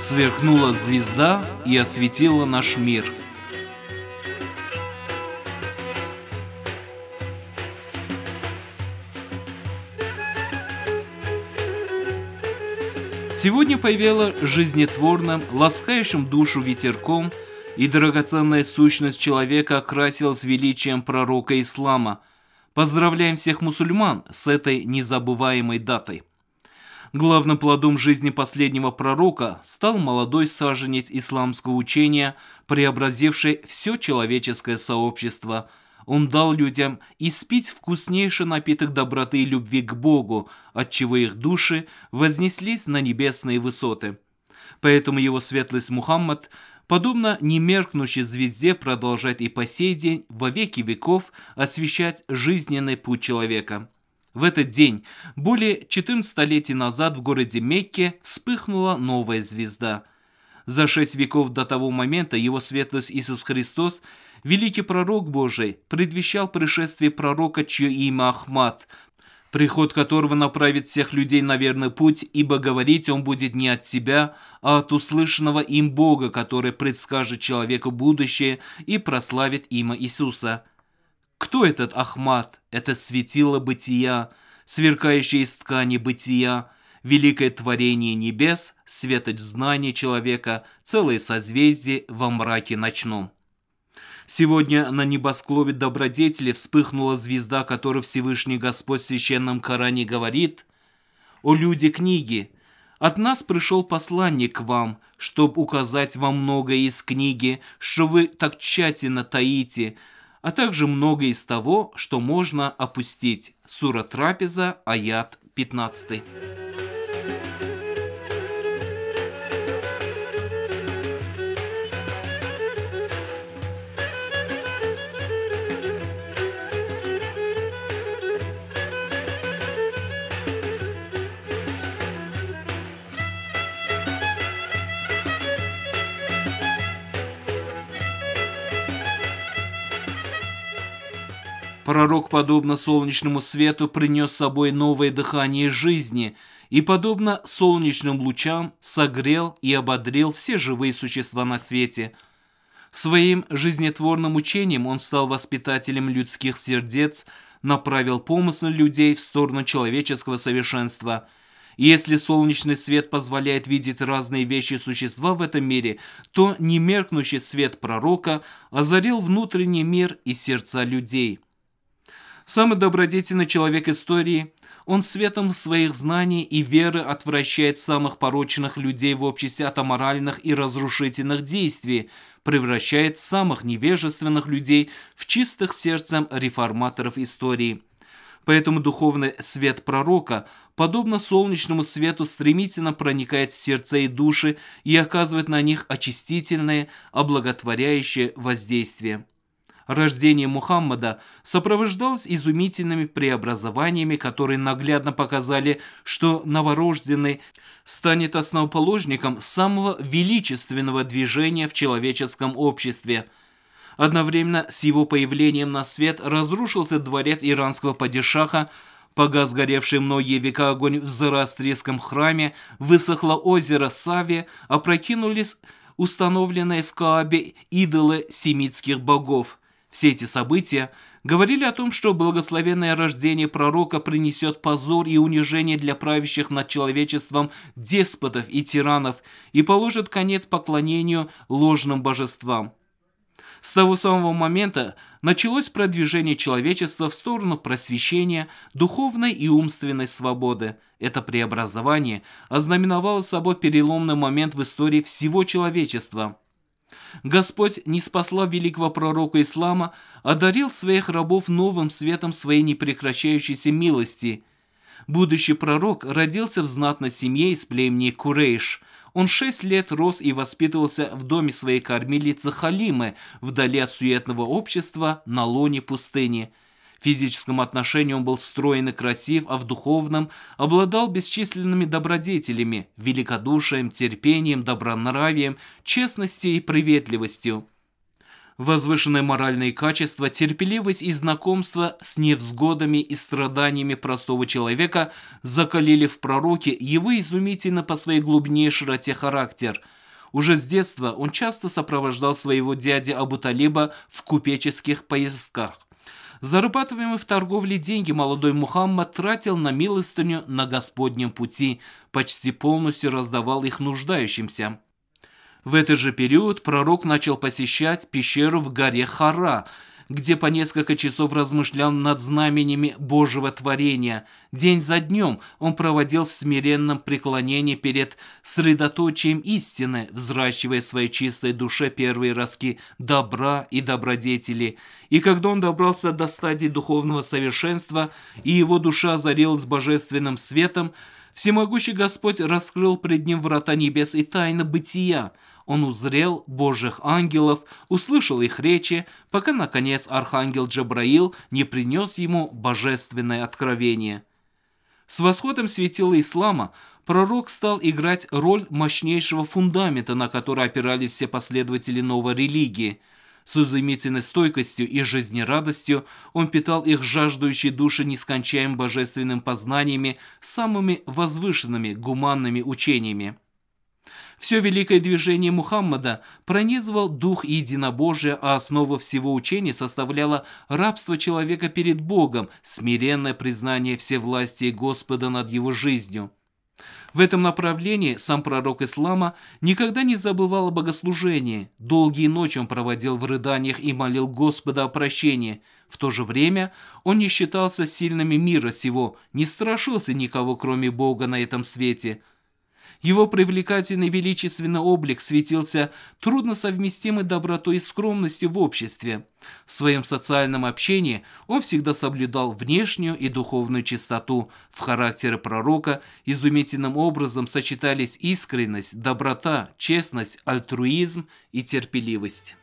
Сверкнула звезда и осветила наш мир. Сегодня повеяло жизнетворным, ласкающим душу ветерком, и драгоценная сущность человека окрасилась величием пророка ислама. Поздравляем всех мусульман с этой незабываемой датой. Главным плодом жизни последнего пророка стал молодой саженец исламского учения, преобразивший все человеческое сообщество. Он дал людям испить вкуснейший напиток доброты и любви к Богу, отчего их души вознеслись на небесные высоты. Поэтому его светлость Мухаммад, подобно немеркнущей звезде, продолжает и по сей день, во веки веков, освещать жизненный путь человека. В этот день, более 14 столетий назад, в городе Мекке вспыхнула новая звезда. За 6 веков до того момента его светлость Иисус Христос, великий пророк Божий, предвещал пришествие пророка, чье имя Ахмад, приход которого направит всех людей на верный путь, ибо говорить он будет не от себя, а от услышанного им Бога, который предскажет человеку будущее и прославит имя Иисуса. Кто этот Ахмад? Это светило бытия, сверкающее из ткани бытия, великое творение небес, светоч знания человека, целое созвездие во мраке ночном. Сегодня на небосклоне добродетели вспыхнула звезда, которой Всевышний Господь в Священном Коране говорит: «О люди книги, от нас пришел посланник к вам, чтобы указать вам многое из книги, что вы так тщательно таите, а также многое из того, что можно опустить». Сура Трапеза, аят 15. Пророк, подобно солнечному свету, принес с собой новое дыхание жизни и, подобно солнечным лучам, согрел и ободрил все живые существа на свете. Своим жизнетворным учением он стал воспитателем людских сердец, направил помыслы людей в сторону человеческого совершенства. И если солнечный свет позволяет видеть разные вещи и существа в этом мире, то немеркнущий свет пророка озарил внутренний мир и сердца людей. Самый добродетельный человек истории, он светом своих знаний и веры отвращает самых порочных людей в обществе от аморальных и разрушительных действий, превращает самых невежественных людей в чистых сердцем реформаторов истории. Поэтому духовный свет пророка, подобно солнечному свету, стремительно проникает в сердца и души и оказывает на них очистительное, облаготворяющее воздействие. Рождение Мухаммада сопровождалось изумительными преобразованиями, которые наглядно показали, что новорожденный станет основоположником самого величественного движения в человеческом обществе. Одновременно с его появлением на свет разрушился дворец иранского падишаха, погас горевший многие века огонь в зороастрийском храме, высохло озеро Саве, опрокинулись установленные в Каабе идолы семитских богов. Все эти события говорили о том, что благословенное рождение пророка принесет позор и унижение для правящих над человечеством деспотов и тиранов и положит конец поклонению ложным божествам. С того самого момента началось продвижение человечества в сторону просвещения, духовной и умственной свободы. Это преобразование ознаменовало собой переломный момент в истории всего человечества. Господь, ниспослав великого пророка ислама, одарил своих рабов новым светом своей непрекращающейся милости. Будущий пророк родился в знатной семье из племени Курейш. Он 6 лет рос и воспитывался в доме своей кормилицы Халимы, вдали от суетного общества, на лоне пустыни. В физическом отношении он был строен и красив, а в духовном обладал бесчисленными добродетелями, великодушием, терпением, добронравием, честностью и приветливостью. Возвышенные моральные качества, терпеливость и знакомство с невзгодами и страданиями простого человека закалили в пророке его изумительно по своей глубине и широте характер. Уже с детства он часто сопровождал своего дядю Абу-Талиба в купеческих поездках. Зарабатываемые в торговле деньги молодой Мухаммад тратил на милостыню на Господнем пути, почти полностью раздавал их нуждающимся. В этот же период пророк начал посещать пещеру в горе Хара, где по несколько часов размышлял над знаменями Божьего творения. День за днем он проводил в смиренном преклонении перед средоточием истины, взращивая в своей чистой душе первые ростки добра и добродетели. И когда он добрался до стадии духовного совершенства, и его душа озарилась божественным светом, всемогущий Господь раскрыл пред ним врата небес и тайны бытия. Он узрел Божьих ангелов, услышал их речи, пока, наконец, архангел Джабраил не принес ему божественное откровение. С восходом светила ислама пророк стал играть роль мощнейшего фундамента, на который опирались все последователи новой религии. С изумительной стойкостью и жизнерадостью он питал их жаждущие души нескончаемым божественным познаниями, самыми возвышенными гуманными учениями. Все великое движение Мухаммада пронизывал дух единобожия, а основа всего учения составляла рабство человека перед Богом, смиренное признание всевластия Господа над его жизнью. В этом направлении сам пророк ислама никогда не забывал о богослужении. Долгие ночи он проводил в рыданиях и молил Господа о прощении. В то же время он не считался сильными мира сего, не страшился никого, кроме Бога на этом свете. Его привлекательный величественный облик светился трудносовместимой добротой и скромностью в обществе. В своем социальном общении он всегда соблюдал внешнюю и духовную чистоту. В характере пророка изумительным образом сочетались искренность, доброта, честность, альтруизм и терпеливость.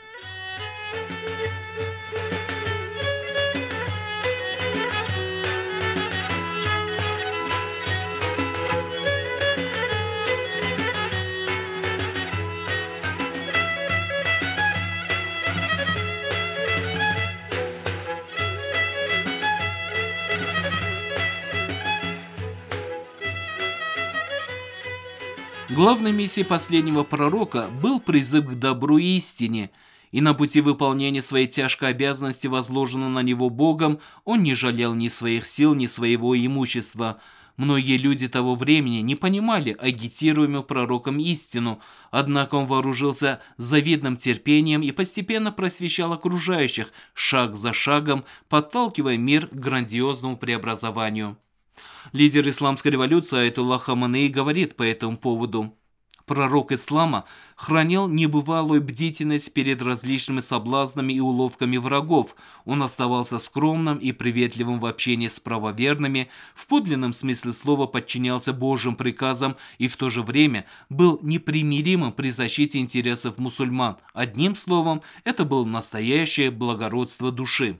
Главной миссией последнего пророка был призыв к добру и истине, и на пути выполнения своей тяжкой обязанности, возложенной на него Богом, он не жалел ни своих сил, ни своего имущества. Многие люди того времени не понимали агитируемую пророком истину, однако он вооружился завидным терпением и постепенно просвещал окружающих, шаг за шагом, подталкивая мир к грандиозному преобразованию. Лидер исламской революции Аятолла Хаманеи говорит по этому поводу: «Пророк ислама хранил небывалую бдительность перед различными соблазнами и уловками врагов. Он оставался скромным и приветливым в общении с правоверными, в подлинном смысле слова подчинялся Божьим приказам и в то же время был непримиримым при защите интересов мусульман. Одним словом, это было настоящее благородство души».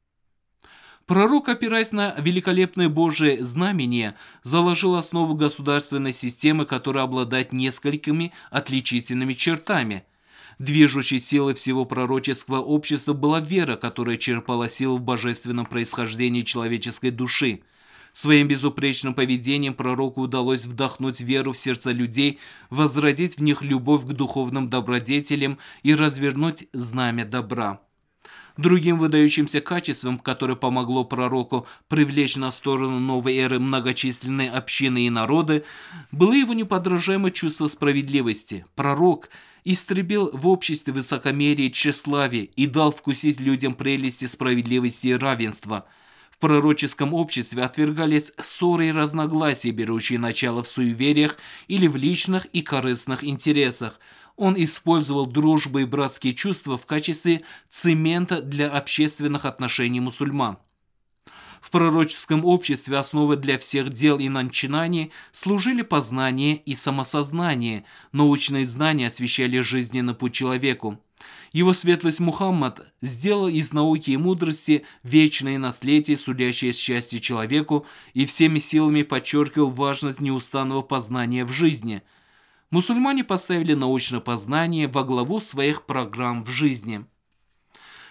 Пророк, опираясь на великолепное Божие знамение, заложил основу государственной системы, которая обладает несколькими отличительными чертами. Движущей силой всего пророческого общества была вера, которая черпала силу в божественном происхождении человеческой души. Своим безупречным поведением пророку удалось вдохнуть веру в сердца людей, возродить в них любовь к духовным добродетелям и развернуть знамя добра. Другим выдающимся качеством, которое помогло пророку привлечь на сторону новой эры многочисленные общины и народы, было его неподражаемое чувство справедливости. Пророк истребил в обществе высокомерие и тщеславие и дал вкусить людям прелести справедливости и равенства. В пророческом обществе отвергались ссоры и разногласия, берущие начало в суевериях или в личных и корыстных интересах. Он использовал дружбу и братские чувства в качестве цемента для общественных отношений мусульман. В пророческом обществе основой для всех дел и начинаний служили познание и самосознание. Научные знания освещали жизненный путь человеку. Его светлость Мухаммад сделал из науки и мудрости вечное наследие, сулящее счастье человеку, и всеми силами подчеркивал важность неустанного познания в жизни. Мусульмане поставили научное познание во главу своих программ в жизни.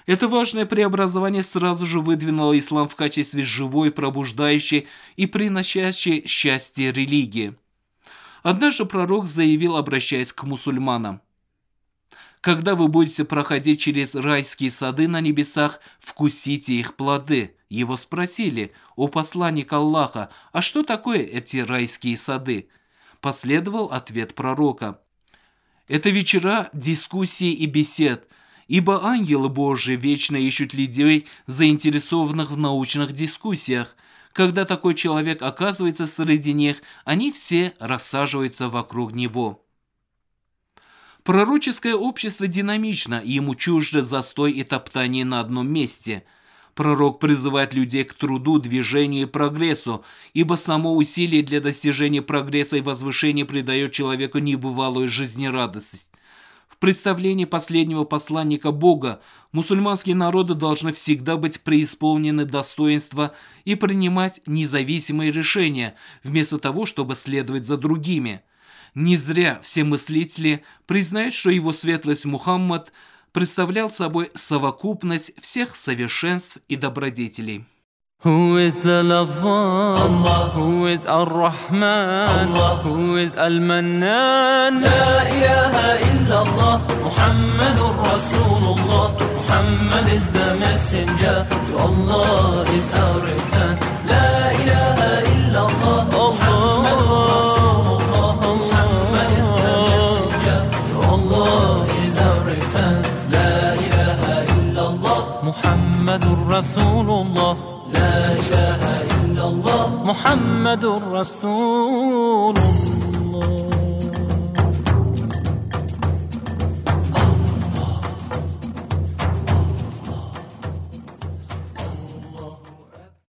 Это важное преобразование сразу же выдвинуло ислам в качестве живой, пробуждающей и приносящей счастье религии. Однажды пророк заявил, обращаясь к мусульманам: «Когда вы будете проходить через райские сады на небесах, вкусите их плоды». Его спросили: «О посланник Аллаха, а что такое эти райские сады?» Последовал ответ пророка: «Это вечера дискуссий и бесед, ибо ангелы Божии вечно ищут людей, заинтересованных в научных дискуссиях. Когда такой человек оказывается среди них, они все рассаживаются вокруг него». Пророческое общество динамично, и ему чуждо застой и топтание на одном месте. Пророк призывает людей к труду, движению и прогрессу, ибо само усилие для достижения прогресса и возвышения придает человеку небывалую жизнерадостность. В представлении последнего посланника Бога мусульманские народы должны всегда быть преисполнены достоинства и принимать независимые решения, вместо того, чтобы следовать за другими. Не зря все мыслители признают, что его светлость Мухаммад представлял собой совокупность всех совершенств и добродетелей. Who is the lover? Allah. Who is Ar-Rahman? Allah. Who is Al-Mannan? La ilaha illallah. Muhammadur Rasulullah. Muhammad is the messenger. To Allah is our return. La ilaha illallah. Muhammadur Rasulullah. Muhammad is the messenger. To Allah is our return. La ilaha illallah. Muhammadur Rasulullah. لا إله إلا الله محمد رسول الله.